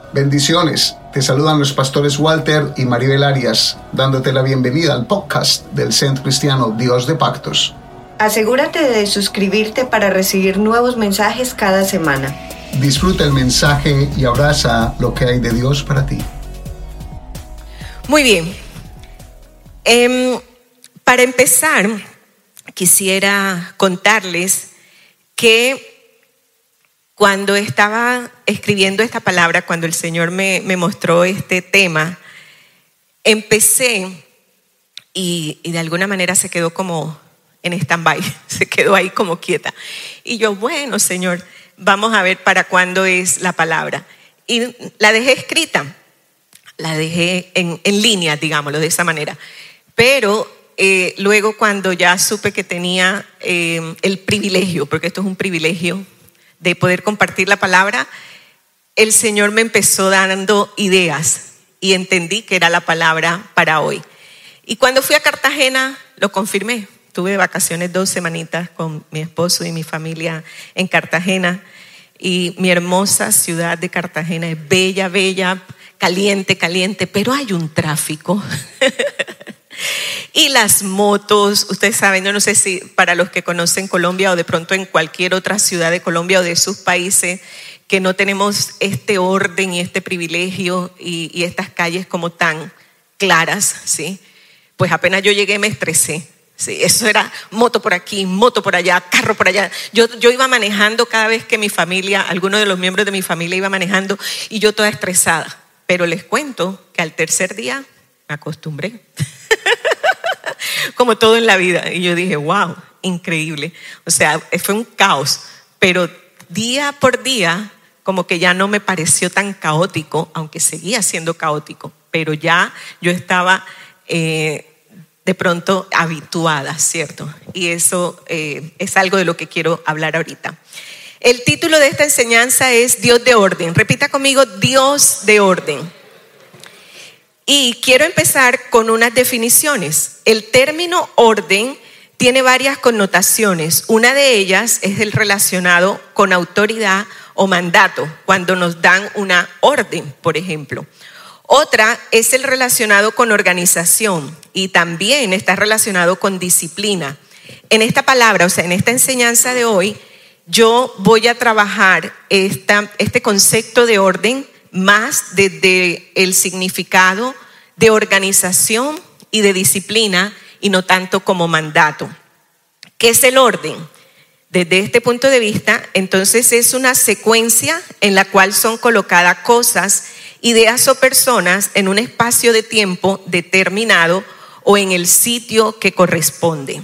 Bendiciones, te saludan los pastores Walter y Maribel Arias, dándote la bienvenida al podcast del Centro Cristiano Dios de Pactos. Asegúrate de suscribirte para recibir nuevos mensajes cada semana. Disfruta el mensaje y abraza lo que hay de Dios para ti. Muy bien. Para empezar, quisiera contarles que cuando estaba escribiendo esta palabra, cuando el Señor me mostró este tema, empecé y de alguna manera se quedó como en stand-by, se quedó ahí como quieta. Y yo, bueno, Señor, vamos a ver para cuándo es la palabra. Y la dejé escrita, la dejé en línea, digámoslo de esa manera. Pero luego cuando ya supe que tenía el privilegio, porque esto es un privilegio, de poder compartir la palabra, el Señor me empezó dando ideas y entendí que era la palabra para hoy. Y cuando fui a Cartagena, lo confirmé. Tuve vacaciones 2 semanitas con mi esposo y mi familia en Cartagena. Y mi hermosa ciudad de Cartagena es bella, bella, caliente, caliente, pero hay un tráfico. Y las motos, ustedes saben, yo no sé si para los que conocen Colombia o de pronto en cualquier otra ciudad de Colombia o de sus países, que no tenemos este orden y este privilegio y estas calles como tan claras, ¿sí? Pues apenas yo llegué me estresé. Sí, eso era moto por aquí, moto por allá, carro por allá. Yo iba manejando cada vez que mi familia, alguno de los miembros de mi familia iba manejando y yo toda estresada. Pero les cuento que al tercer día me acostumbré. Como todo en la vida. Y yo dije, wow, increíble. O sea, fue un caos. Pero día por día, como que ya no me pareció tan caótico, aunque seguía siendo caótico. Pero ya yo estaba de pronto habituada, ¿cierto? Y eso es algo de lo que quiero hablar ahorita. El título de esta enseñanza es Dios de orden. Repita conmigo, Dios de orden. Y quiero empezar con unas definiciones. El término orden tiene varias connotaciones. Una de ellas es el relacionado con autoridad o mandato, cuando nos dan una orden, por ejemplo. Otra es el relacionado con organización y también está relacionado con disciplina. En esta palabra, o sea, en esta enseñanza de hoy, yo voy a trabajar este concepto de orden más desde el significado de organización y de disciplina y no tanto como mandato. ¿Qué es el orden? Desde este punto de vista, entonces es una secuencia en la cual son colocadas cosas, ideas o personas en un espacio de tiempo determinado o en el sitio que corresponde.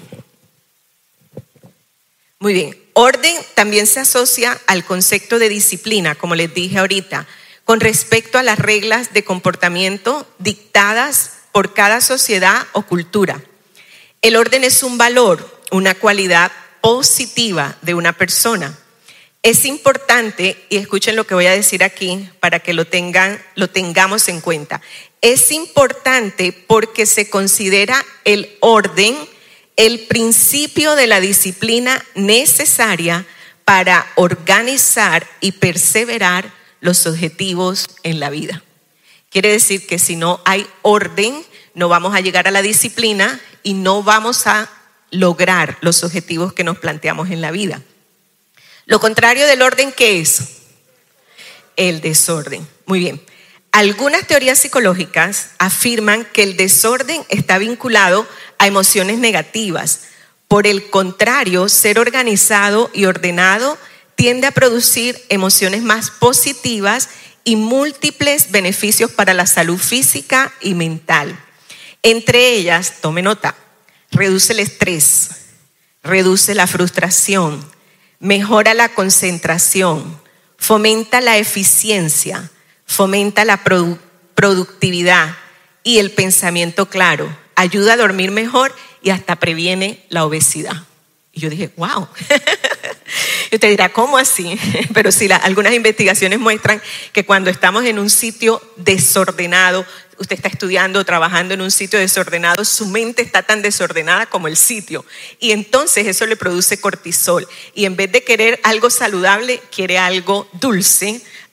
Muy bien. Orden también se asocia al concepto de disciplina, como les dije ahorita, con respecto a las reglas de comportamiento dictadas por cada sociedad o cultura. El orden es un valor, una cualidad positiva de una persona. Es importante, y escuchen lo que voy a decir aquí para que lo tengamos en cuenta. Es importante porque se considera el orden el principio de la disciplina necesaria para organizar y perseverar los objetivos en la vida. Quiere decir que si no hay orden, no vamos a llegar a la disciplina y no vamos a lograr los objetivos que nos planteamos en la vida. Lo contrario del orden, ¿qué es? El desorden. Muy bien. Algunas teorías psicológicas afirman que el desorden está vinculado a emociones negativas. Por el contrario, ser organizado y ordenado tiende a producir emociones más positivas y múltiples beneficios para la salud física y mental. Entre ellas, tome nota, reduce el estrés, reduce la frustración, mejora la concentración, fomenta la eficiencia, fomenta la productividad y el pensamiento claro, ayuda a dormir mejor y hasta previene la obesidad. Y yo dije, wow. Y usted dirá, ¿cómo así? Pero sí, algunas investigaciones muestran que cuando estamos en un sitio desordenado, usted está estudiando o trabajando en un sitio desordenado, su mente está tan desordenada como el sitio. Y entonces eso le produce cortisol. Y en vez de querer algo saludable, quiere algo dulce,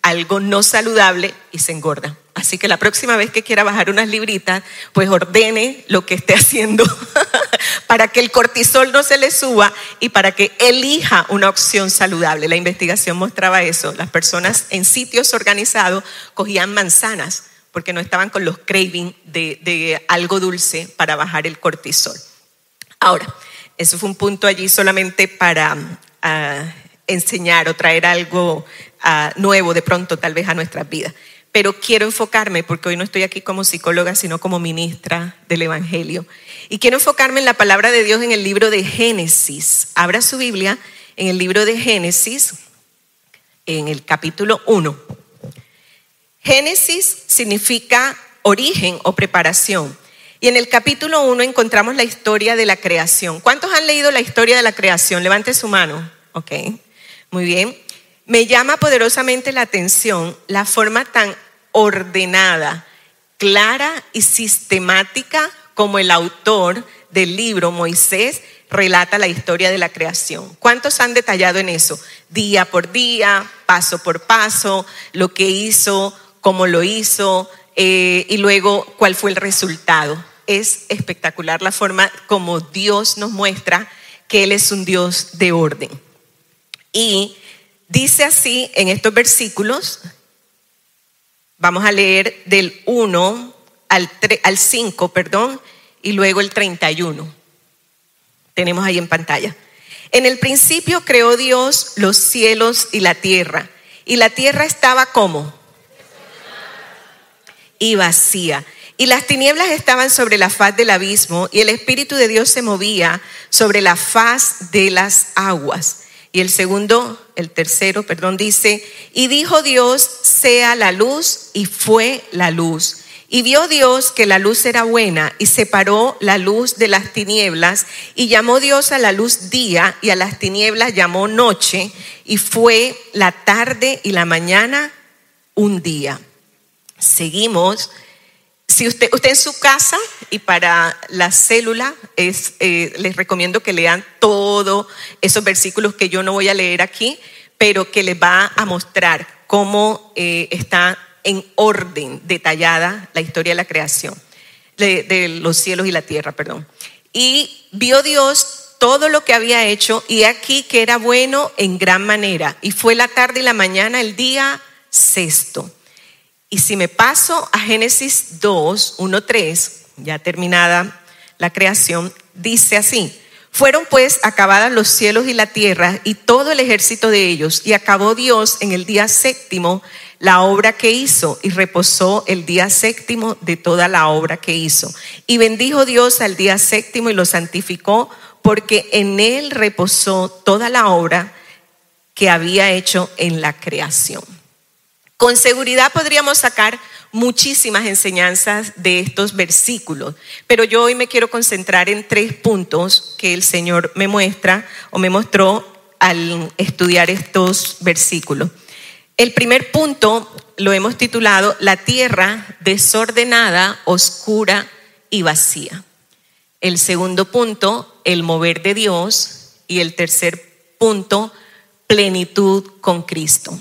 algo no saludable y se engorda. Así que la próxima vez que quiera bajar unas libritas, pues ordene lo que esté haciendo para que el cortisol no se le suba y para que elija una opción saludable. La investigación mostraba eso. Las personas en sitios organizados cogían manzanas porque no estaban con los cravings de algo dulce para bajar el cortisol. Ahora, eso fue un punto allí solamente para enseñar o traer algo nuevo de pronto tal vez a nuestras vidas. Pero quiero enfocarme, porque hoy no estoy aquí como psicóloga, sino como ministra del Evangelio. Y quiero enfocarme en la palabra de Dios en el libro de Génesis. Abra su Biblia en el libro de Génesis, en el capítulo 1. Génesis significa origen o preparación. Y en el capítulo 1 encontramos la historia de la creación. ¿Cuántos han leído la historia de la creación? Levante su mano. Ok, muy bien. Me llama poderosamente la atención la forma tan ordenada, clara y sistemática como el autor del libro, Moisés, relata la historia de la creación. ¿Cuántos han detallado en eso? Día por día, paso por paso, lo que hizo, cómo lo hizo y luego cuál fue el resultado. Es espectacular la forma como Dios nos muestra que Él es un Dios de orden. Y dice así en estos versículos, vamos a leer del 1 al 5, y luego el 31. Tenemos ahí en pantalla. En el principio creó Dios los cielos y la tierra estaba ¿cómo? Y vacía. Y las tinieblas estaban sobre la faz del abismo, y el Espíritu de Dios se movía sobre la faz de las aguas. Y el tercero, dice, y dijo Dios, sea la luz, y fue la luz. Y vio Dios que la luz era buena, y separó la luz de las tinieblas, y llamó Dios a la luz día, y a las tinieblas llamó noche, y fue la tarde y la mañana un día. Seguimos. Si usted en su casa y para la célula les recomiendo que lean todos esos versículos que yo no voy a leer aquí, pero que les va a mostrar cómo está en orden detallada la historia de la creación, de los cielos y la tierra, Y vio Dios todo lo que había hecho, y aquí que era bueno en gran manera. Y fue la tarde y la mañana el día sexto. Y si me paso a Génesis 2, 1, 3, ya terminada la creación, dice así: fueron pues acabadas los cielos y la tierra y todo el ejército de ellos, y acabó Dios en el día séptimo la obra que hizo, y reposó el día séptimo de toda la obra que hizo. Y bendijo Dios al día séptimo y lo santificó, porque en él reposó toda la obra que había hecho en la creación. Con seguridad podríamos sacar muchísimas enseñanzas de estos versículos, pero yo hoy me quiero concentrar en 3 puntos que el Señor me muestra o me mostró al estudiar estos versículos. El primer punto lo hemos titulado La tierra desordenada, oscura y vacía. El segundo punto, el mover de Dios. Y el tercer punto, plenitud con Cristo.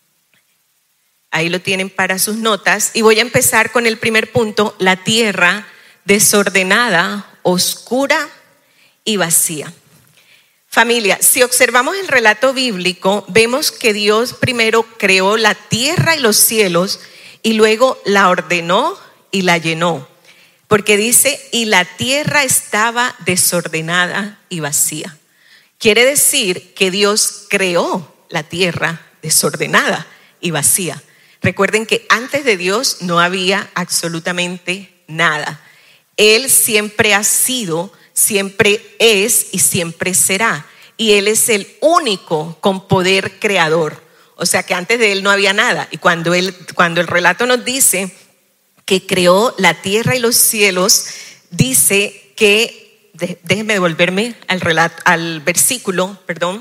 Ahí lo tienen para sus notas. Y voy a empezar con el primer punto, la tierra desordenada, oscura y vacía. Familia, si observamos el relato bíblico, vemos que Dios primero creó la tierra y los cielos y luego la ordenó y la llenó. Porque dice, y la tierra estaba desordenada y vacía. Quiere decir que Dios creó la tierra desordenada y vacía. Recuerden que antes de Dios no había absolutamente nada. Él siempre ha sido, siempre es y siempre será. Y Él es el único con poder creador. O sea que antes de Él no había nada. Y cuando el relato nos dice que creó la tierra y los cielos, dice que, déjenme devolverme al versículo,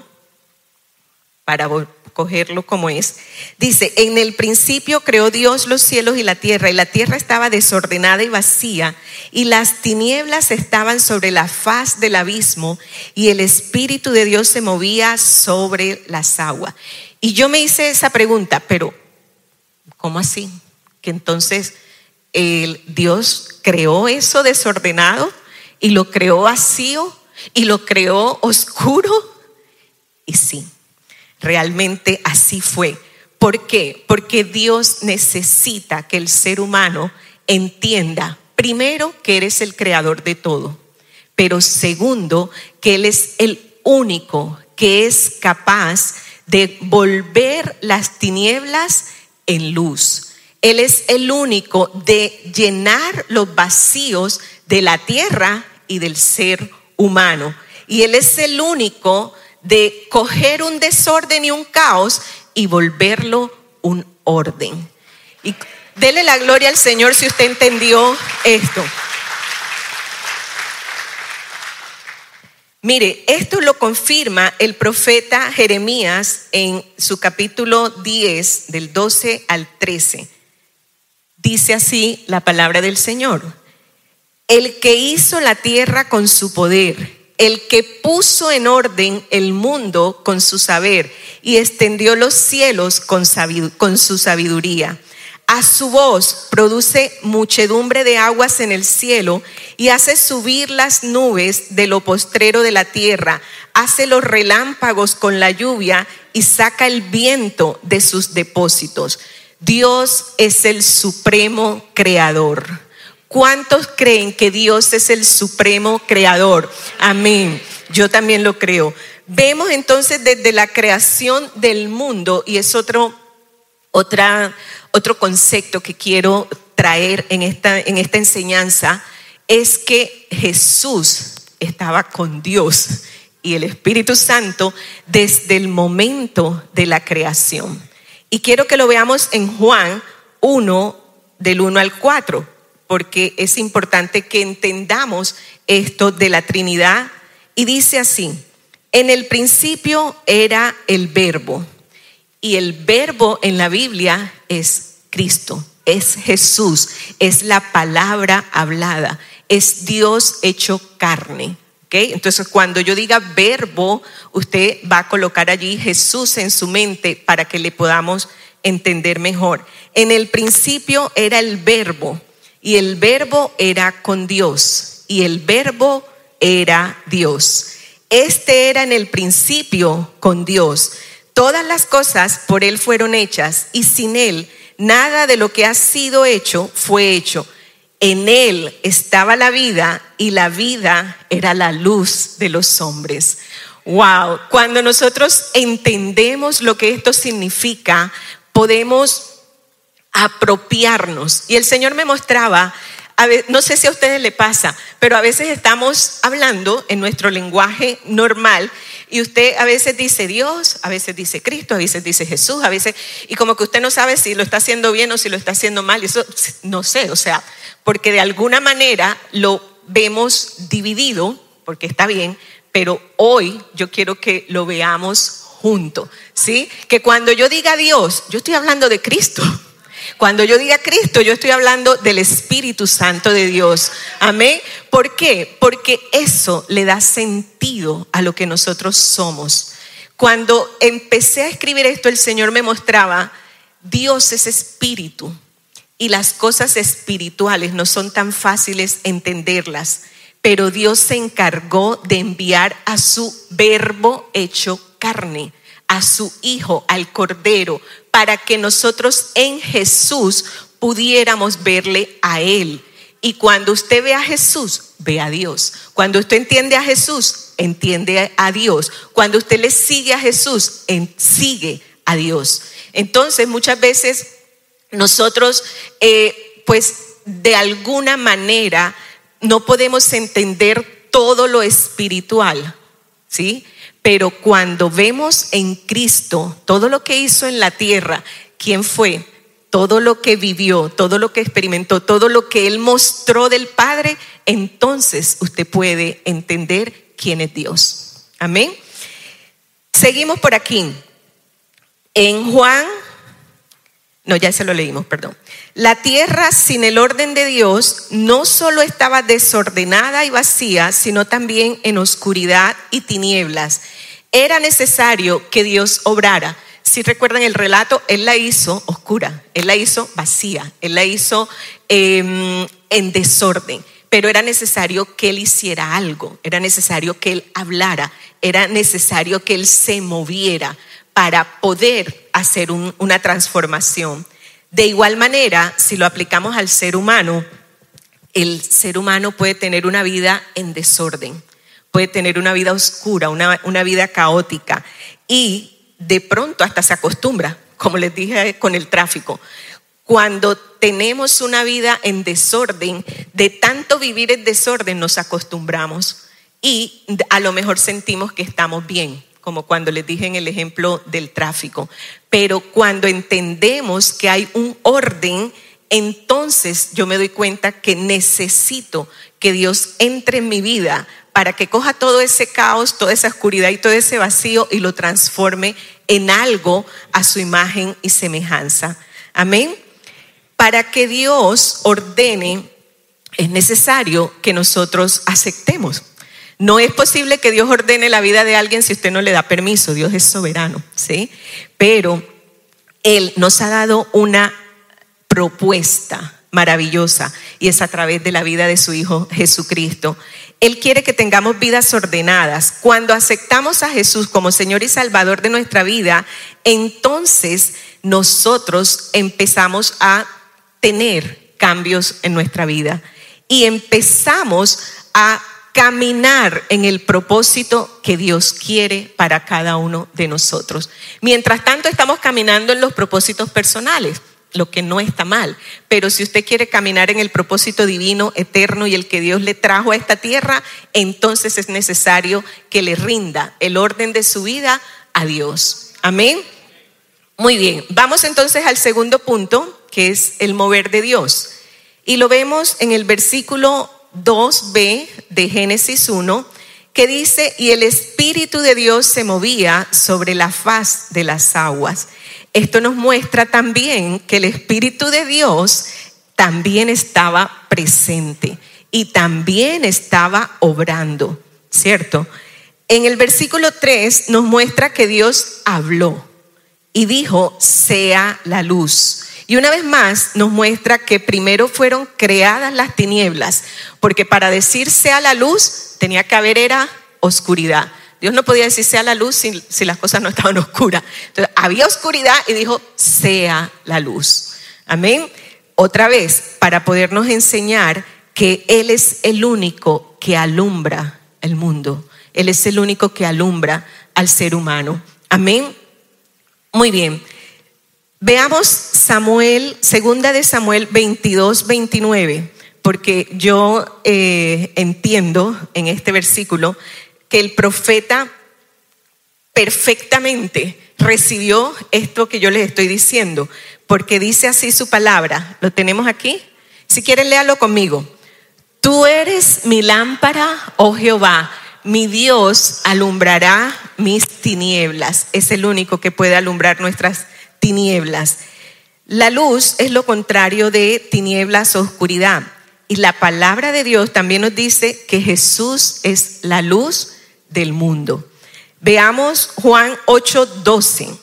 para cogerlo como es. Dice, en el principio creó Dios los cielos y la tierra estaba desordenada y vacía, y las tinieblas estaban sobre la faz del abismo, y el Espíritu de Dios se movía sobre las aguas. Y yo me hice esa pregunta, pero ¿Cómo así? Que entonces Dios creó eso desordenado y lo creó vacío y lo creó oscuro. Y sí, realmente así fue. ¿Por qué? Porque Dios necesita que el ser humano entienda, primero, que eres el creador de todo, pero segundo, que Él es el único que es capaz de volver las tinieblas en luz. Él es el único de llenar los vacíos de la tierra y del ser humano. Y Él es el único de coger un desorden y un caos y volverlo un orden. Y dele la gloria al Señor si usted entendió esto. Mire, esto lo confirma el profeta Jeremías en su capítulo 10, del 12 al 13. Dice así la palabra del Señor: el que hizo la tierra con su poder, el que puso en orden el mundo con su saber y extendió los cielos con su sabiduría. A su voz produce muchedumbre de aguas en el cielo y hace subir las nubes de lo postrero de la tierra. Hace los relámpagos con la lluvia y saca el viento de sus depósitos. Dios es el supremo creador. ¿Cuántos creen que Dios es el supremo creador? Amén. Yo también lo creo. Vemos entonces desde la creación del mundo, y es otro concepto que quiero traer en esta enseñanza, es que Jesús estaba con Dios y el Espíritu Santo desde el momento de la creación. Y quiero que lo veamos en Juan 1, del 1 al 4, porque es importante que entendamos esto de la Trinidad. Y dice así: en el principio era el Verbo, y el Verbo en la Biblia es Cristo, es Jesús, es la palabra hablada, es Dios hecho carne. ¿Okay? Entonces, cuando yo diga verbo, usted va a colocar allí Jesús en su mente para que le podamos entender mejor. En el principio era el Verbo, y el Verbo era con Dios, y el Verbo era Dios. Este era en el principio con Dios. Todas las cosas por Él fueron hechas, y sin Él nada de lo que ha sido hecho fue hecho. En Él estaba la vida, y la vida era la luz de los hombres. Wow, cuando nosotros entendemos lo que esto significa, podemos apropiarnos. Y el Señor me mostraba, no sé si a ustedes les pasa, pero a veces estamos hablando en nuestro lenguaje normal y usted a veces dice Dios, a veces dice Cristo, a veces dice Jesús, a veces, y como que usted no sabe si lo está haciendo bien o si lo está haciendo mal. Eso no sé, o sea, porque de alguna manera lo vemos dividido, porque está bien, pero hoy yo quiero que lo veamos juntos, ¿sí? Que cuando yo diga Dios, yo estoy hablando de Cristo. Cuando yo diga Cristo, yo estoy hablando del Espíritu Santo de Dios. Amén. ¿Por qué? Porque eso le da sentido a lo que nosotros somos. Cuando empecé a escribir esto, el Señor me mostraba, Dios es espíritu y las cosas espirituales no son tan fáciles entenderlas, pero Dios se encargó de enviar a su Verbo hecho carne, a su Hijo, al Cordero, para que nosotros en Jesús pudiéramos verle a Él. Y cuando usted ve a Jesús, ve a Dios. Cuando usted entiende a Jesús, entiende a Dios. Cuando usted le sigue a Jesús, sigue a Dios. Entonces, muchas veces nosotros, pues de alguna manera, no podemos entender todo lo espiritual, ¿sí? Pero cuando vemos en Cristo todo lo que hizo en la tierra, ¿quién fue? Todo lo que vivió, todo lo que experimentó, todo lo que Él mostró del Padre, entonces usted puede entender quién es Dios. Amén. Seguimos por aquí. En Juan, no, ya se lo leímos, perdón. La tierra sin el orden de Dios no solo estaba desordenada y vacía, sino también en oscuridad y tinieblas. Era necesario que Dios obrara. si recuerdan el relato, Él la hizo oscura, Él la hizo vacía, Él la hizo en desorden. Pero era necesario que Él hiciera algo, era necesario que Él hablara, era necesario que Él se moviera para poder hacer una transformación. De igual manera, si lo aplicamos al ser humano, el ser humano puede tener una vida en desorden, puede tener una vida oscura, una vida caótica, y de pronto hasta se acostumbra, como les dije con el tráfico. Cuando tenemos una vida en desorden, de tanto vivir en desorden nos acostumbramos y a lo mejor sentimos que estamos bien, como cuando les dije en el ejemplo del tráfico. Pero cuando entendemos que hay un orden, entonces yo me doy cuenta que necesito que Dios entre en mi vida para que coja todo ese caos, toda esa oscuridad y todo ese vacío y lo transforme en algo a su imagen y semejanza. Amén. Para que Dios ordene, es necesario que nosotros aceptemos. No es posible que Dios ordene la vida de alguien si usted no le da permiso. Dios es soberano, ¿sí? Pero Él nos ha dado una propuesta maravillosa y es a través de la vida de su Hijo Jesucristo. Él quiere que tengamos vidas ordenadas. Cuando aceptamos a Jesús como Señor y Salvador de nuestra vida, entonces nosotros empezamos a tener cambios en nuestra vida y empezamos a caminar en el propósito que Dios quiere para cada uno de nosotros. Mientras tanto, estamos caminando en los propósitos personales, lo que no está mal, pero si usted quiere caminar en el propósito divino, eterno y el que Dios le trajo a esta tierra, entonces es necesario que le rinda el orden de su vida a Dios. Amén. Muy bien, vamos entonces al segundo punto, que es el mover de Dios. Y lo vemos en el versículo 2b de Génesis 1, que dice: y el Espíritu de Dios se movía sobre la faz de las aguas. Esto nos muestra también que el Espíritu de Dios también estaba presente y también estaba obrando, ¿cierto? En el versículo 3 nos muestra que Dios habló y dijo: sea la luz. Y una vez más nos muestra que primero fueron creadas las tinieblas, porque para decir sea la luz tenía que haber era oscuridad. Dios no podía decir sea la luz si las cosas no estaban oscuras. Entonces había oscuridad y dijo sea la luz. Amén. Otra vez, para podernos enseñar que Él es el único que alumbra el mundo. Él es el único que alumbra al ser humano. Amén. Muy bien. Veamos segunda de Samuel 22, 29, porque yo entiendo en este versículo que el profeta perfectamente recibió esto que yo les estoy diciendo, porque dice así su palabra. ¿Lo tenemos aquí? Si quieren, léalo conmigo. Tú eres mi lámpara, oh Jehová, mi Dios alumbrará mis tinieblas. Es el único que puede alumbrar nuestras tinieblas. La luz es lo contrario de tinieblas o oscuridad. Y la palabra de Dios también nos dice que Jesús es la luz del mundo. Veamos Juan 8:12.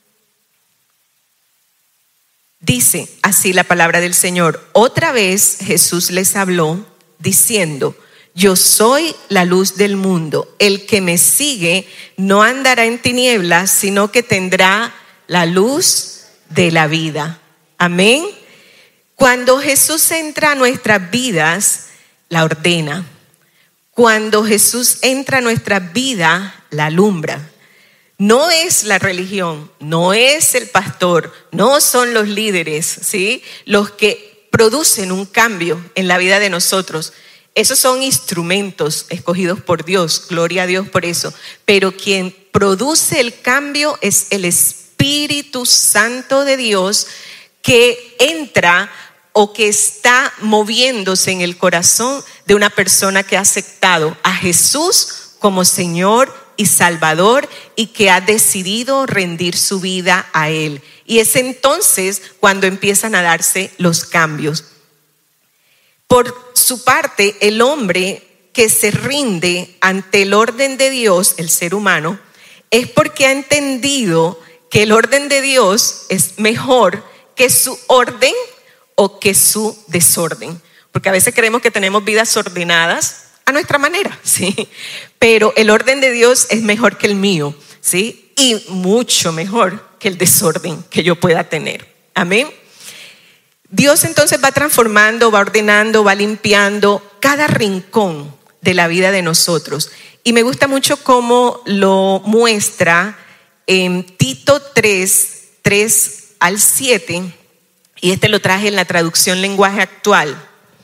Dice así la palabra del Señor: otra vez Jesús les habló diciendo: yo soy la luz del mundo. El que me sigue no andará en tinieblas, sino que tendrá la luz de la vida. Amén. Cuando Jesús entra a nuestras vidas, la ordena. Cuando Jesús entra a nuestra vida, la alumbra. No es la religión, no es el pastor, no son los líderes, ¿sí?, los que producen un cambio en la vida de nosotros. Esos son instrumentos escogidos por Dios, gloria a Dios por eso. Pero quien produce el cambio es el Espíritu Santo de Dios, que entra o que está moviéndose en el corazón de una persona que ha aceptado a Jesús como Señor y Salvador y que ha decidido rendir su vida a Él. Y es entonces cuando empiezan a darse los cambios. Por su parte, el hombre que se rinde ante el orden de Dios, el ser humano, es porque ha entendido que el orden de Dios es mejor que su orden o que su desorden. Porque a veces creemos que tenemos vidas ordenadas a nuestra manera, ¿sí? Pero el orden de Dios es mejor que el mío, ¿sí? Y mucho mejor que el desorden que yo pueda tener. Amén. Dios entonces va transformando, va ordenando, va limpiando cada rincón de la vida de nosotros. Y me gusta mucho cómo lo muestra en Tito 3 al 7. Y este lo traje en la traducción lenguaje actual,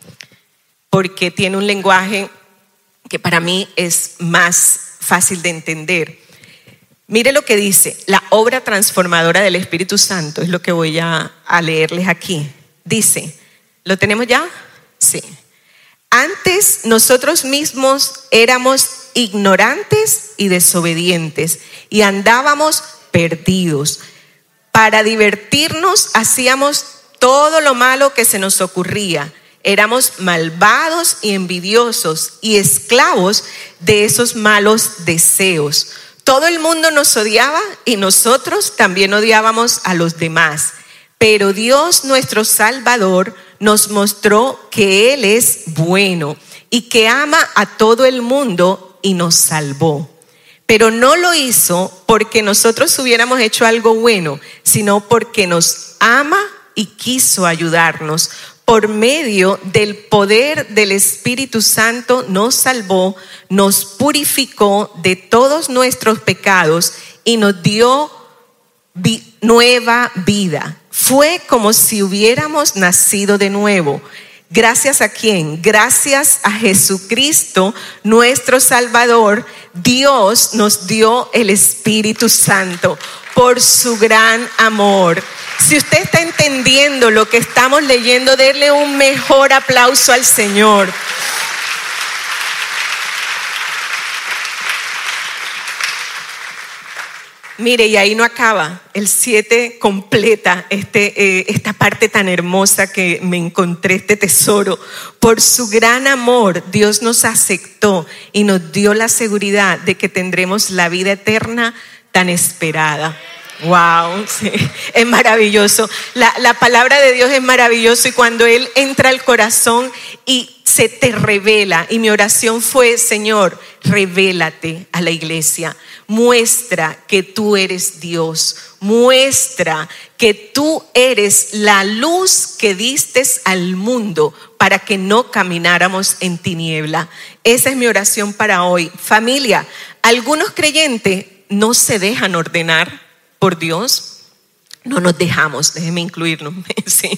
porque tiene un lenguaje que para mí es más fácil de entender. Mire lo que dice, la obra transformadora del Espíritu Santo, es lo que voy a leerles aquí. Dice, ¿lo tenemos ya? Sí. Antes nosotros mismos éramos ignorantes y desobedientes y andábamos perdidos. Para divertirnos hacíamos todo lo malo que se nos ocurría. Éramos malvados y envidiosos y esclavos de esos malos deseos. Todo el mundo nos odiaba y nosotros también odiábamos a los demás. Pero Dios, nuestro Salvador, nos mostró que Él es bueno y que ama a todo el mundo y nos salvó. Pero no lo hizo porque nosotros hubiéramos hecho algo bueno, sino porque nos ama y quiso ayudarnos. Por medio del poder del Espíritu Santo nos salvó, nos purificó de todos nuestros pecados y nos dio nueva vida. Fue como si hubiéramos nacido de nuevo. ¿Gracias a quién? Gracias a Jesucristo, nuestro Salvador. Dios nos dio el Espíritu Santo por su gran amor. Si usted está entendiendo lo que estamos leyendo, denle un mejor aplauso al Señor. Mire, y ahí no acaba. El 7 completa esta parte tan hermosa que me encontré, este tesoro. Por su gran amor, Dios nos aceptó y nos dio la seguridad de que tendremos la vida eterna tan esperada. Wow, sí, es maravilloso. La palabra de Dios es maravilloso y cuando Él entra al corazón y se te revela, y mi oración fue, Señor, revélate a la iglesia. Muestra que tú eres Dios. Muestra que tú eres la luz que diste al mundo para que no camináramos en tiniebla. Esa es mi oración para hoy. Familia, algunos creyentes no se dejan ordenar por Dios. No nos dejamos, déjenme incluirnos. Sí.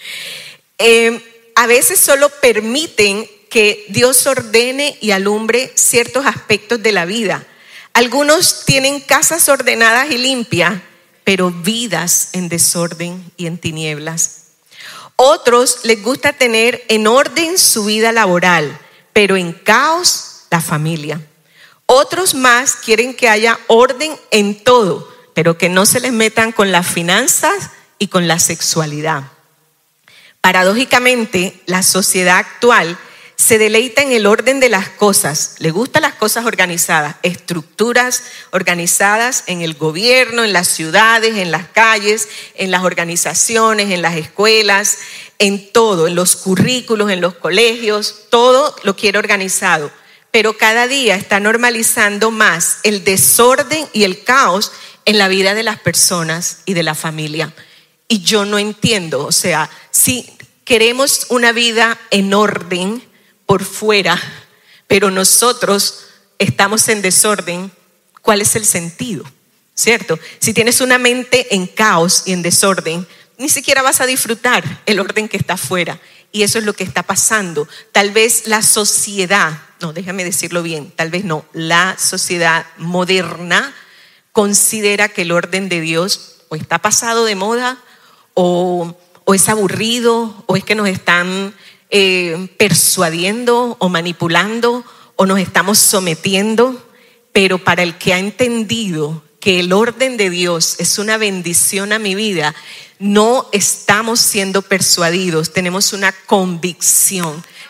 A veces solo permiten que Dios ordene y alumbre ciertos aspectos de la vida. Algunos tienen casas ordenadas y limpias, pero vidas en desorden y en tinieblas. Otros les gusta tener en orden su vida laboral, pero en caos la familia. Otros más quieren que haya orden en todo, pero que no se les metan con las finanzas y con la sexualidad. Paradójicamente, la sociedad actual se deleita en el orden de las cosas. Le gustan las cosas organizadas, estructuras organizadas en el gobierno, en las ciudades, en las calles, en las organizaciones, en las escuelas, en todo, en los currículos, en los colegios, todo lo quiere organizado. Pero cada día está normalizando más el desorden y el caos en la vida de las personas y de la familia. Y yo no entiendo, o sea, si queremos una vida en orden por fuera, pero nosotros estamos en desorden, ¿cuál es el sentido? ¿Cierto? Si tienes una mente en caos y en desorden, ni siquiera vas a disfrutar el orden que está afuera. Y eso es lo que está pasando. Tal vez la sociedad, no, déjame decirlo bien, tal vez no, la sociedad moderna considera que el orden de Dios o está pasado de moda o es aburrido o es que nos están persuadiendo o manipulando o nos estamos sometiendo. Pero para el que ha entendido que el orden de Dios es una bendición a mi vida, no estamos siendo persuadidos, tenemos una convicción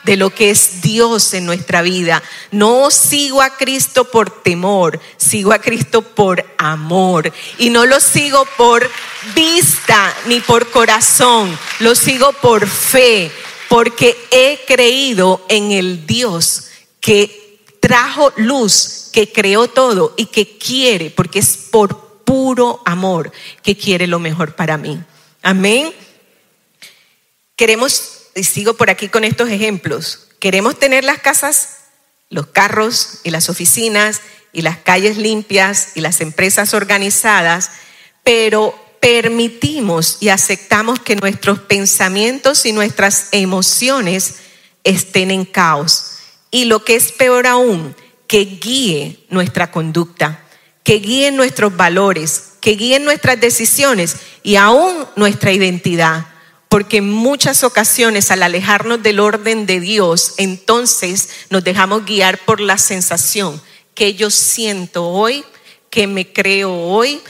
de lo que es Dios en nuestra vida. No sigo a Cristo por temor, sigo a Cristo por amor. Y no lo sigo por vista ni por corazón, lo sigo por fe, porque he creído en el Dios que trajo luz, que creó todo y que quiere, porque es por puro amor que quiere lo mejor para mí. Amén. Queremos, y sigo por aquí con estos ejemplos, queremos tener las casas, los carros y las oficinas y las calles limpias y las empresas organizadas, pero permitimos y aceptamos que nuestros pensamientos y nuestras emociones estén en caos. Y lo que es peor aún, que guíe nuestra conducta, que guíen nuestros valores, que guíen nuestras decisiones y aún nuestra identidad. Porque en muchas ocasiones al alejarnos del orden de Dios, entonces nos dejamos guiar por la sensación que yo siento hoy, que me creo hoy,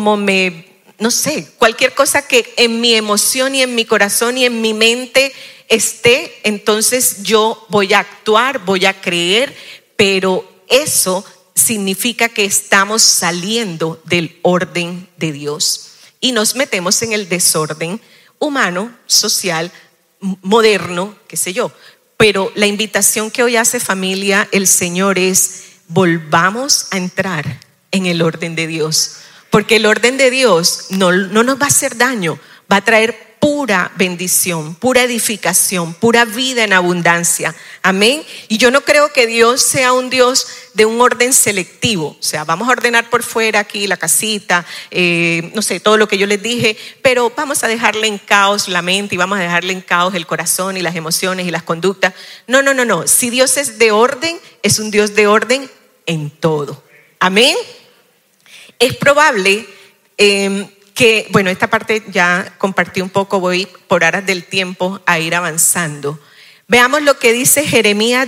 no sé, cualquier cosa que en mi emoción y en mi corazón y en mi mente esté, entonces yo voy a actuar, voy a creer, pero eso significa que estamos saliendo del orden de Dios y nos metemos en el desorden humano, social, moderno, qué sé yo. Pero la invitación que hoy hace familia el Señor es: volvamos a entrar en el orden de Dios, porque el orden de Dios no nos va a hacer daño, va a traer pura bendición, pura edificación, pura vida en abundancia. Amén. Y yo no creo que Dios sea un Dios de un orden selectivo. O sea, vamos a ordenar por fuera aquí la casita, no sé, todo lo que yo les dije, pero vamos a dejarle en caos la mente y vamos a dejarle en caos el corazón y las emociones y las conductas. No. Si Dios es de orden, es un Dios de orden en todo. Amén. Es probable que, bueno, esta parte ya compartí un poco, voy por aras del tiempo a ir avanzando. Veamos lo que dice Jeremías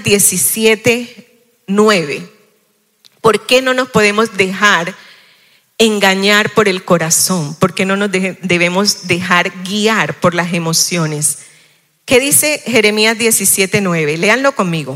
17:9. ¿Por qué no nos podemos dejar engañar por el corazón? ¿Por qué no nos debemos dejar guiar por las emociones? ¿Qué dice Jeremías 17:9? Léanlo conmigo.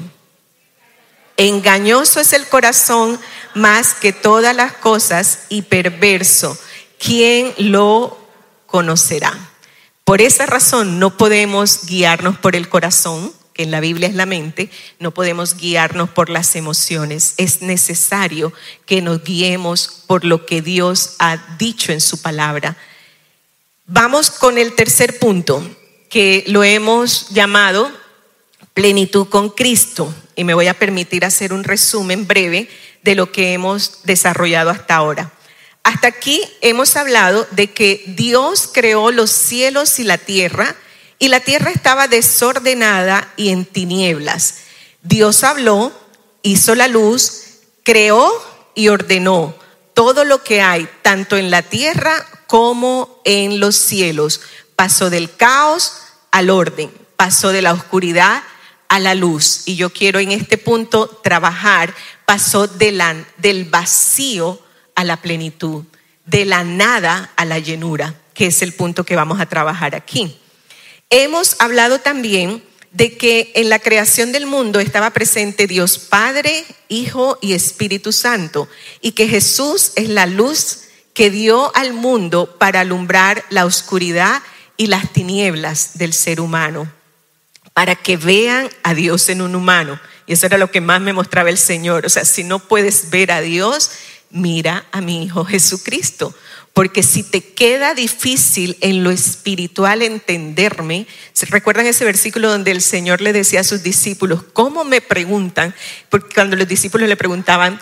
Engañoso es el corazón más que todas las cosas y perverso. ¿Quién lo conocerá? Por esa razón no podemos guiarnos por el corazón, que en la Biblia es la mente, no podemos guiarnos por las emociones. Es necesario que nos guiemos por lo que Dios ha dicho en su palabra. Vamos con el tercer punto, que lo hemos llamado plenitud con Cristo. Y me voy a permitir hacer un resumen breve de lo que hemos desarrollado hasta ahora. Hasta aquí hemos hablado de que Dios creó los cielos y la tierra estaba desordenada y en tinieblas. Dios habló, hizo la luz, creó y ordenó todo lo que hay, tanto en la tierra como en los cielos. Pasó del caos al orden, pasó de la oscuridad a la luz. Y yo quiero en este punto trabajar, pasó del vacío a la plenitud, de la nada a la llenura, que es el punto que vamos a trabajar aquí. Hemos hablado también de que en la creación del mundo estaba presente Dios Padre, Hijo y Espíritu Santo, y que Jesús es la luz que dio al mundo para alumbrar la oscuridad y las tinieblas del ser humano, para que vean a Dios en un humano. Y eso era lo que más me mostraba el Señor. O sea, si no puedes ver a Dios, mira a mi Hijo Jesucristo. Porque si te queda difícil en lo espiritual entenderme, ¿se recuerdan ese versículo donde el Señor le decía a sus discípulos? ¿Cómo me preguntan? Porque cuando los discípulos le preguntaban,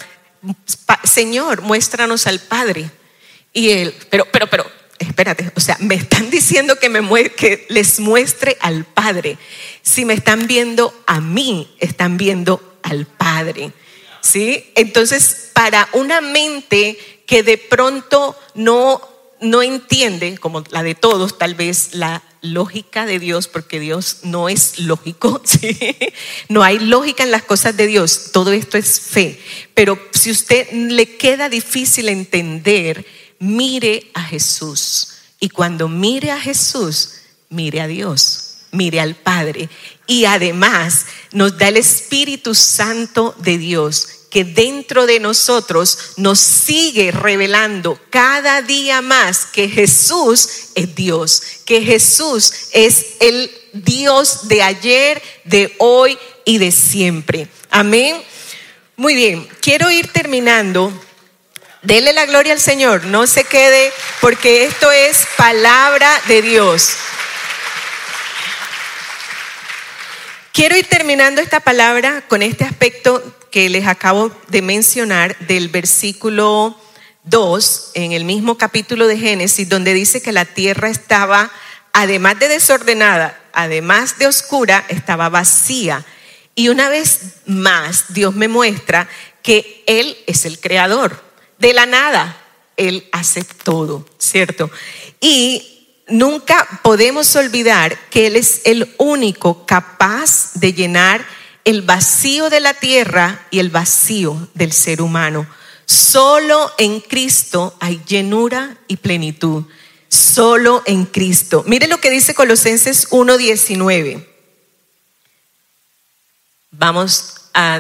Señor, muéstranos al Padre. Y él, pero, espérate, o sea, me están diciendo que les muestre al Padre. Si me están viendo a mí, están viendo al Padre. ¿Sí? Entonces, para una mente que de pronto no entiende, como la de todos, tal vez la lógica de Dios, porque Dios no es lógico, ¿sí? No hay lógica en las cosas de Dios, todo esto es fe. Pero si usted le queda difícil entender, mire a Jesús. Y cuando mire a Jesús, mire a Dios. mire al Padre. Y además nos da el Espíritu Santo de Dios, que dentro de nosotros nos sigue revelando cada día más que Jesús es Dios, que Jesús es el Dios de ayer, de hoy y de siempre. Amén. Muy bien, quiero ir terminando. Dele la gloria al Señor, no se quede, porque esto es palabra de Dios. Quiero ir terminando esta palabra con este aspecto que les acabo de mencionar del versículo 2 en el mismo capítulo de Génesis, donde dice que la tierra estaba, además de desordenada, además de oscura, estaba vacía. Y una vez más Dios me muestra que Él es el creador. De la nada Él hace todo, ¿cierto? Y nunca podemos olvidar que Él es el único capaz de llenar el vacío de la tierra y el vacío del ser humano. Solo en Cristo hay llenura y plenitud. Solo en Cristo. Mire lo que dice Colosenses 1:19. Vamos a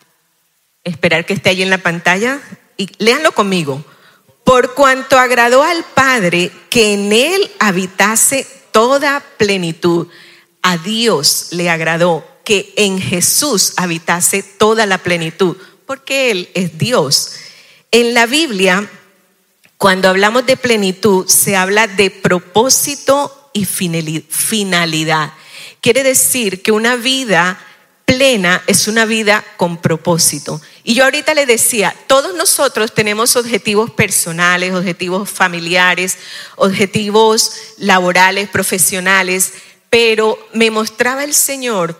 esperar que esté ahí en la pantalla y léanlo conmigo. Por cuanto agradó al Padre que en Él habitase toda plenitud. A Dios le agradó que en Jesús habitase toda la plenitud, porque Él es Dios. En la Biblia, cuando hablamos de plenitud, se habla de propósito y finalidad. Quiere decir que una vida plena es una vida con propósito. Y yo ahorita les decía, todos nosotros tenemos objetivos personales, objetivos familiares, objetivos laborales, profesionales, pero me mostraba el Señor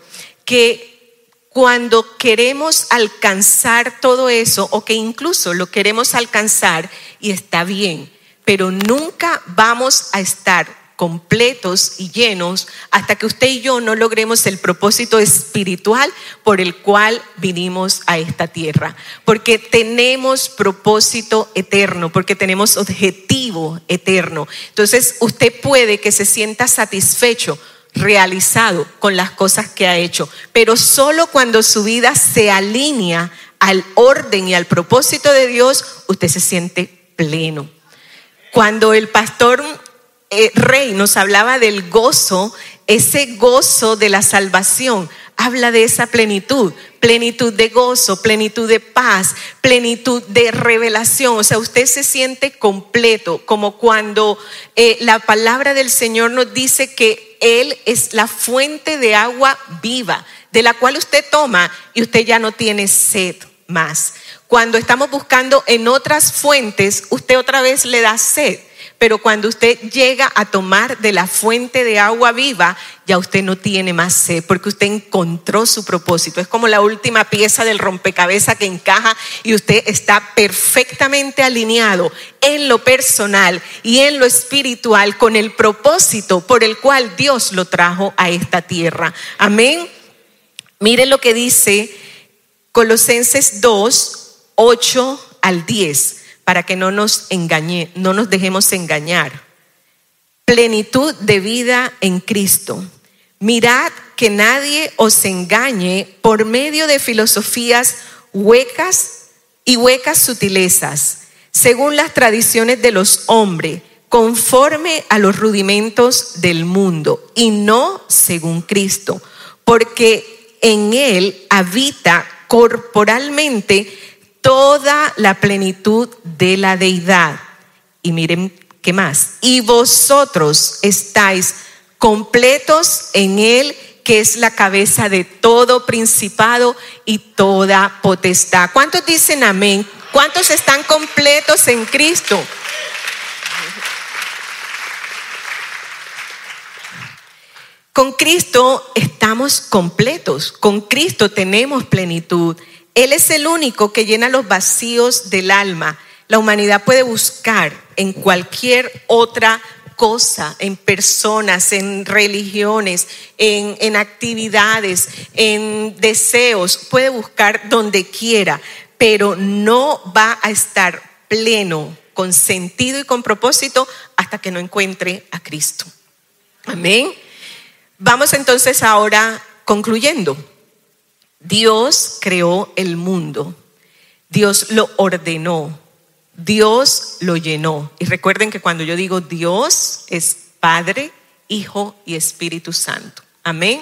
que cuando queremos alcanzar todo eso, o que incluso lo queremos alcanzar y está bien, pero nunca vamos a estar completos y llenos hasta que usted y yo no logremos el propósito espiritual por el cual vinimos a esta tierra, porque tenemos propósito eterno, porque tenemos objetivo eterno. Entonces usted puede que se sienta satisfecho, realizado con las cosas que ha hecho, pero solo cuando su vida se alinea al orden y al propósito de Dios, usted se siente pleno. Cuando el pastor Rey nos hablaba del gozo, ese gozo de la salvación, habla de esa plenitud, plenitud de gozo, plenitud de paz, plenitud de revelación. O sea, usted se siente completo, como cuando la palabra del Señor nos dice que Él es la fuente de agua viva, de la cual usted toma y usted ya no tiene sed más. Cuando estamos buscando en otras fuentes, usted otra vez le da sed. Pero cuando usted llega a tomar de la fuente de agua viva, ya usted no tiene más sed, porque usted encontró su propósito. Es como la última pieza del rompecabezas que encaja y usted está perfectamente alineado en lo personal y en lo espiritual con el propósito por el cual Dios lo trajo a esta tierra. Amén. Miren lo que dice Colosenses 2:8-10. Para que no nos dejemos engañar. Plenitud de vida en Cristo. Mirad que nadie os engañe por medio de filosofías huecas sutilezas, según las tradiciones de los hombres, conforme a los rudimentos del mundo, y no según Cristo, porque en Él habita corporalmente toda la plenitud de la deidad. Y miren qué más. Y vosotros estáis completos en Él, que es la cabeza de todo principado y toda potestad. ¿Cuántos dicen amén? ¿Cuántos están completos en Cristo? Con Cristo estamos completos. Con Cristo tenemos plenitud. Él es el único que llena los vacíos del alma. La humanidad puede buscar en cualquier otra cosa, en personas, en religiones, en actividades, en deseos. Puede buscar donde quiera, pero no va a estar pleno, con sentido y con propósito hasta que no encuentre a Cristo. Amén. Vamos entonces ahora concluyendo. Dios creó el mundo, Dios lo ordenó, Dios lo llenó. Y recuerden que cuando yo digo Dios es Padre, Hijo y Espíritu Santo. Amén.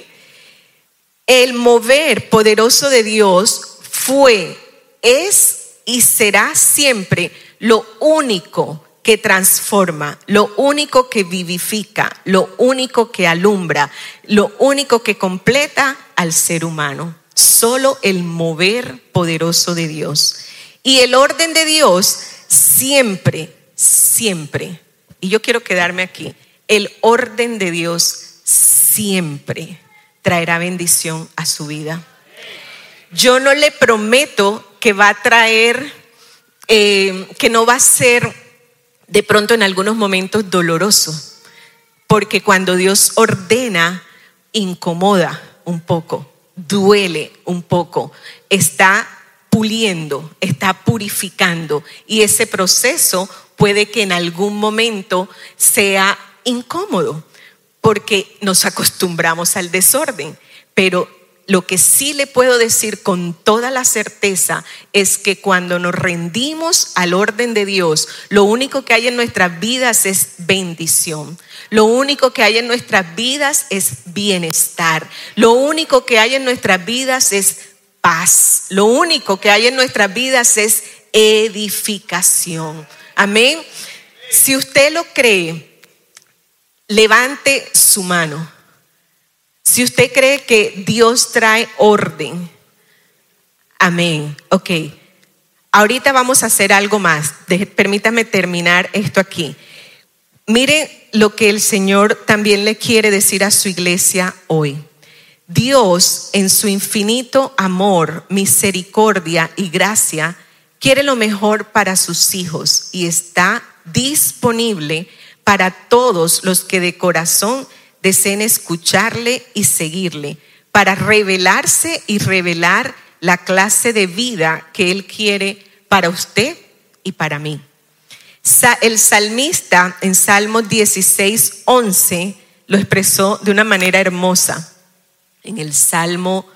El mover poderoso de Dios fue, es y será siempre lo único que transforma, lo único que vivifica, lo único que alumbra, lo único que completa al ser humano. Solo el mover poderoso de Dios. Y el orden de Dios siempre, siempre, y yo quiero quedarme aquí, el orden de Dios siempre traerá bendición a su vida. Yo no le prometo que va a traer, que no va a ser de pronto en algunos momentos doloroso, porque cuando Dios ordena, incomoda un poco, duele un poco, está puliendo, está purificando, y ese proceso puede que en algún momento sea incómodo, porque nos acostumbramos al desorden. Pero lo que sí le puedo decir con toda la certeza es que cuando nos rendimos al orden de Dios, lo único que hay en nuestras vidas es bendición. Lo único que hay en nuestras vidas es bienestar. Lo único que hay en nuestras vidas es paz. Lo único que hay en nuestras vidas es edificación. Amén. Si usted lo cree, levante su mano. Si usted cree que Dios trae orden, amén. Ok, ahorita vamos a hacer algo más. Permítame terminar esto aquí. Mire lo que el Señor también le quiere decir a su iglesia hoy. Dios, en su infinito amor, misericordia y gracia, quiere lo mejor para sus hijos y está disponible para todos los que de corazón deseen escucharle y seguirle, para revelarse y revelar la clase de vida que Él quiere para usted y para mí. El salmista en Salmo 16:11 lo expresó de una manera hermosa. En el Salmo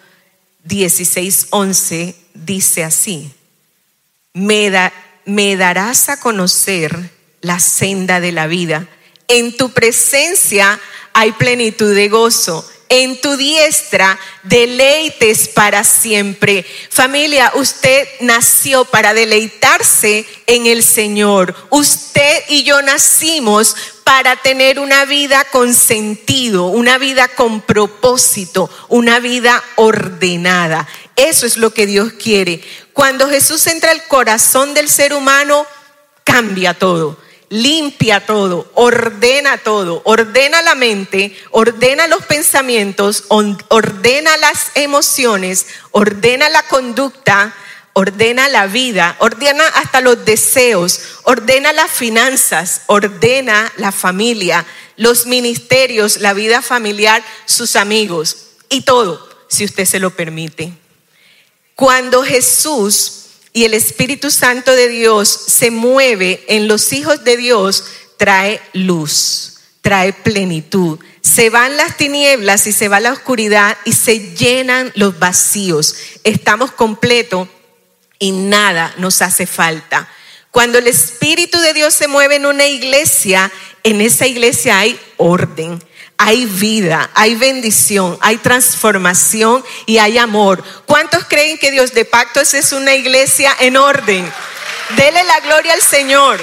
16:11 dice así: me darás a conocer la senda de la vida. En tu presencia hay plenitud de gozo. En tu diestra deleites para siempre. Familia, usted nació para deleitarse en el Señor. Usted y yo nacimos para tener una vida con sentido, una vida con propósito, una vida ordenada. Eso es lo que Dios quiere. Cuando Jesús entra al corazón del ser humano, cambia todo. Limpia todo, ordena la mente, ordena los pensamientos, ordena las emociones, ordena la conducta, ordena la vida, ordena hasta los deseos, ordena las finanzas, ordena la familia, los ministerios, la vida familiar, sus amigos y todo, si usted se lo permite. Cuando Jesús y el Espíritu Santo de Dios se mueve en los hijos de Dios, trae luz, trae plenitud. Se van las tinieblas y se va la oscuridad y se llenan los vacíos. Estamos completos y nada nos hace falta. Cuando el Espíritu de Dios se mueve en una iglesia, en esa iglesia hay orden. Hay vida, hay bendición, hay transformación y hay amor. ¿Cuántos creen que Dios de Pactos es una iglesia en orden? Dele la gloria al Señor.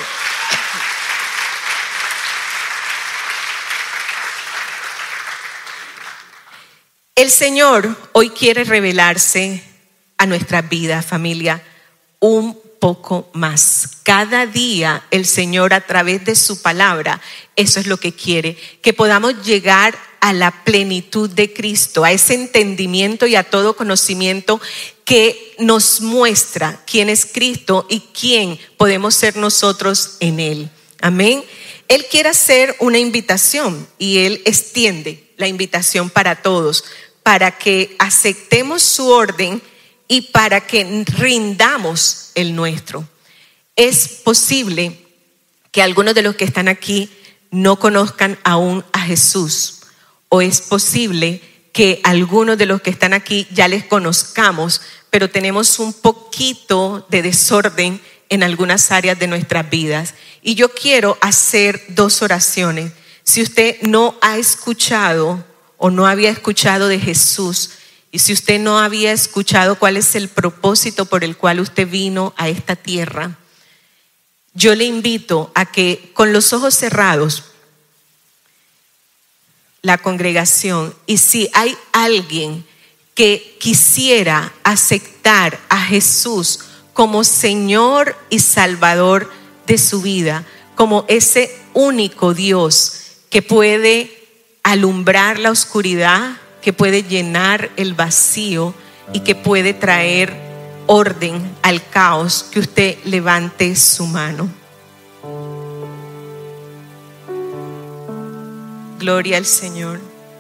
El Señor hoy quiere revelarse a nuestra vida, familia, un poco más. Cada día el Señor, a través de su palabra, eso es lo que quiere, que podamos llegar a la plenitud de Cristo, a ese entendimiento y a todo conocimiento que nos muestra quién es Cristo y quién podemos ser nosotros en Él. Amén. Él quiere hacer una invitación y Él extiende la invitación para todos, para que aceptemos su orden y para que rindamos el nuestro. Es posible que algunos de los que están aquí no conozcan aún a Jesús o es posible que algunos de los que están aquí ya les conozcamos, pero tenemos un poquito de desorden en algunas áreas de nuestras vidas. Y yo quiero hacer 2 oraciones. Si usted no ha escuchado o no había escuchado de Jesús, y si usted no había escuchado cuál es el propósito por el cual usted vino a esta tierra, yo le invito a que con los ojos cerrados, la congregación, y si hay alguien que quisiera aceptar a Jesús como Señor y Salvador de su vida, como ese único Dios que puede alumbrar la oscuridad, que puede llenar el vacío y que puede traer orden al caos, que usted levante su mano. Gloria al Señor.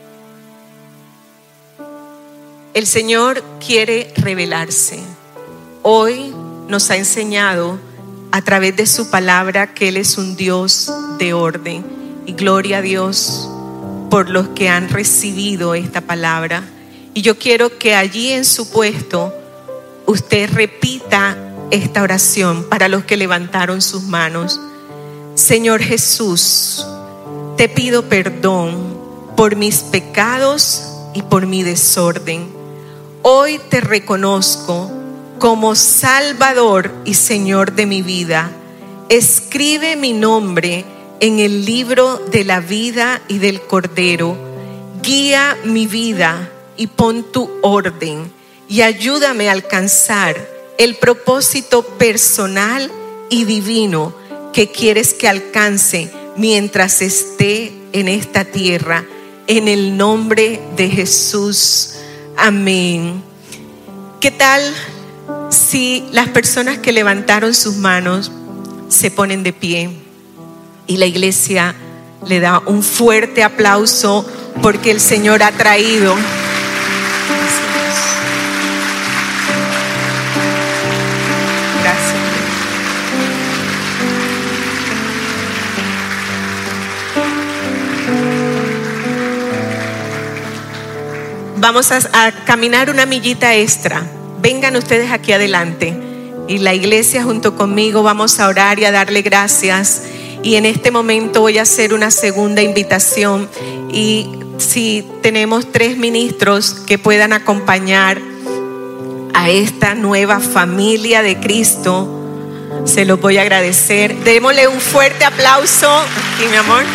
El Señor quiere revelarse. Hoy nos ha enseñado a través de su palabra que Él es un Dios de orden. Y gloria a Dios por los que han recibido esta palabra. Y yo quiero que allí en su puesto usted repita esta oración para los que levantaron sus manos. Señor Jesús, te pido perdón por mis pecados y por mi desorden. Hoy te reconozco como Salvador y Señor de mi vida. Escribe mi nombre en el libro de la vida y del Cordero. Guía mi vida y pon tu orden y ayúdame a alcanzar el propósito personal y divino que quieres que alcance mientras esté en esta tierra. En el nombre de Jesús. Amén. ¿Qué tal si las personas que levantaron sus manos se ponen de pie y la iglesia le da un fuerte aplauso porque el Señor ha traído? Gracias. Vamos a caminar una millita extra. Vengan ustedes aquí adelante y la iglesia junto conmigo vamos a orar y a darle gracias. Y en este momento voy a hacer una segunda invitación, y si tenemos 3 ministros que puedan acompañar a esta nueva familia de Cristo, se los voy a agradecer. Démosle un fuerte aplauso aquí, mi amor.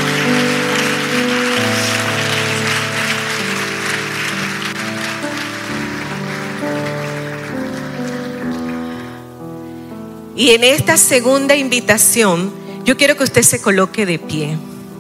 Y en esta segunda invitación, yo quiero que usted se coloque de pie.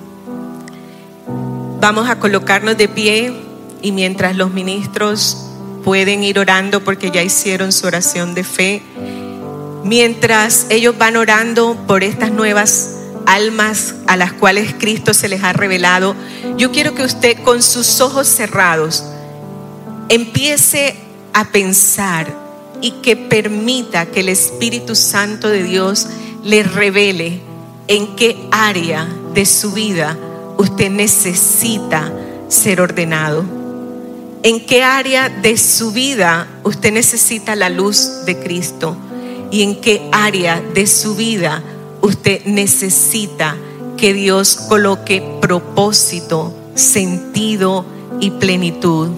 Vamos a colocarnos de pie, y mientras los ministros pueden ir orando porque ya hicieron su oración de fe, mientras ellos van orando por estas nuevas almas a las cuales Cristo se les ha revelado, yo quiero que usted con sus ojos cerrados empiece a pensar y que permita que el Espíritu Santo de Dios le revele en qué área de su vida usted necesita ser ordenado. En qué área de su vida usted necesita la luz de Cristo. Y en qué área de su vida usted necesita que Dios coloque propósito, sentido y plenitud.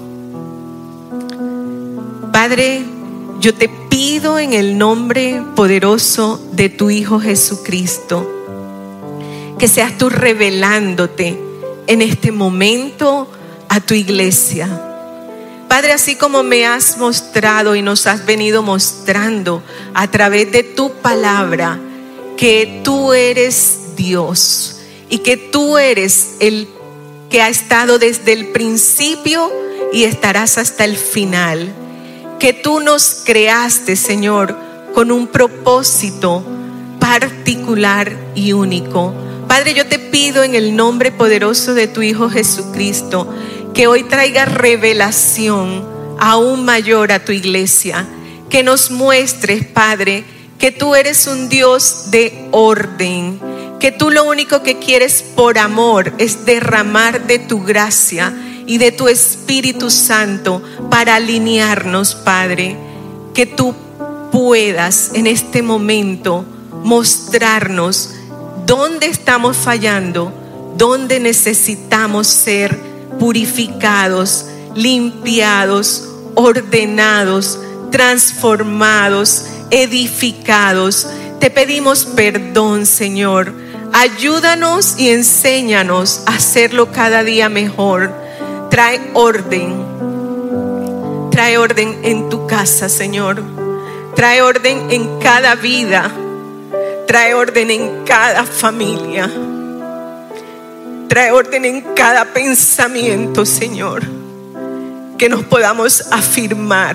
Padre, yo te pido en el nombre poderoso de tu Hijo Jesucristo que seas tú revelándote en este momento a tu iglesia. Padre, así como me has mostrado y nos has venido mostrando a través de tu palabra que tú eres Dios y que tú eres el que ha estado desde el principio y estarás hasta el final. Que tú nos creaste, Señor, con un propósito particular y único. Padre, yo te pido en el nombre poderoso de tu Hijo Jesucristo que hoy traiga revelación aún mayor a tu iglesia. Que nos muestres, Padre, que tú eres un Dios de orden. que tú lo único que quieres por amor es derramar de tu gracia y de tu Espíritu Santo para alinearnos, Padre. Que tú puedas en este momento mostrarnos dónde estamos fallando, dónde necesitamos ser purificados, limpiados, ordenados, transformados, edificados. Te pedimos perdón, Señor. Ayúdanos y enséñanos a hacerlo cada día mejor. Trae orden en tu casa, Señor. Trae orden en cada vida. Trae orden en cada familia. Trae orden en cada pensamiento, Señor. Que nos podamos afirmar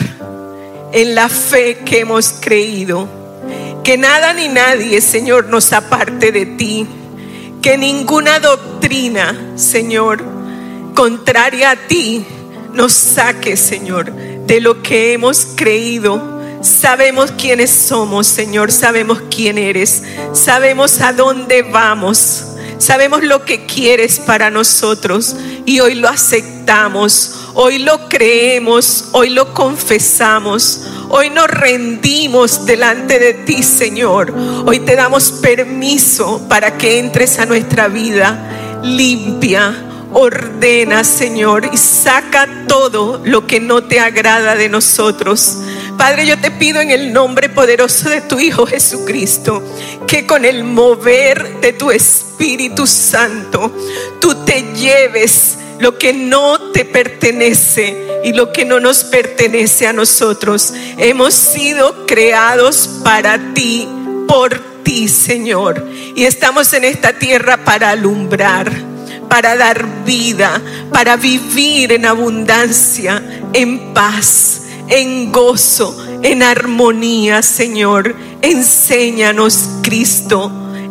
en la fe que hemos creído. Que nada ni nadie, Señor, nos aparte de ti. Que ninguna doctrina, Señor, contraria a ti, nos saque, Señor, de lo que hemos creído. Sabemos quiénes somos, Señor. Sabemos quién eres. Sabemos a dónde vamos. Sabemos lo que quieres para nosotros. Y hoy lo aceptamos. Hoy lo creemos. Hoy lo confesamos. Hoy nos rendimos delante de ti, Señor. Hoy te damos permiso para que entres a nuestra vida. Limpia, ordena, Señor, y saca todo lo que no te agrada de nosotros. Padre, yo te pido en el nombre poderoso de tu Hijo Jesucristo, que con el mover de tu Espíritu Santo, tú te lleves lo que no te pertenece y lo que no nos pertenece a nosotros. Hemos sido creados para ti, por ti, Señor, y estamos en esta tierra para alumbrar, para dar vida, para vivir en abundancia, en paz, en gozo, en armonía, Señor. Enséñanos, Cristo.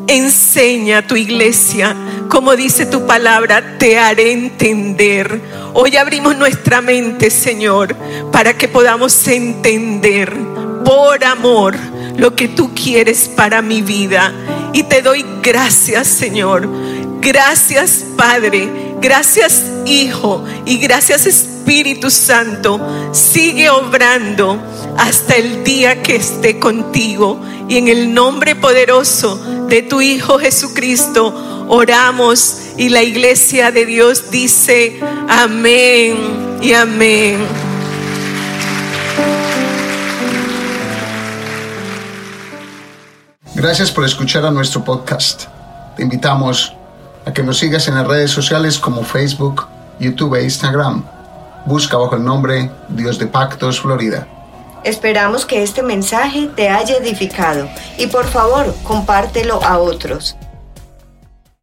Enseña a tu iglesia, como dice tu palabra, te haré entender. Hoy abrimos nuestra mente, Señor, para que podamos entender por amor lo que tú quieres para mi vida. Y te doy gracias, Señor. Gracias, Padre. Gracias, Hijo. Y gracias, Espíritu Santo. Sigue obrando hasta el día que esté contigo. Y en el nombre poderoso de tu Hijo Jesucristo oramos. Y la iglesia de Dios dice amén y amén. Gracias por escuchar a nuestro podcast. Te invitamos a que nos sigas en las redes sociales como Facebook, YouTube e Instagram. Busca bajo el nombre Dios de Pactos Florida. Esperamos que este mensaje te haya edificado y por favor compártelo a otros.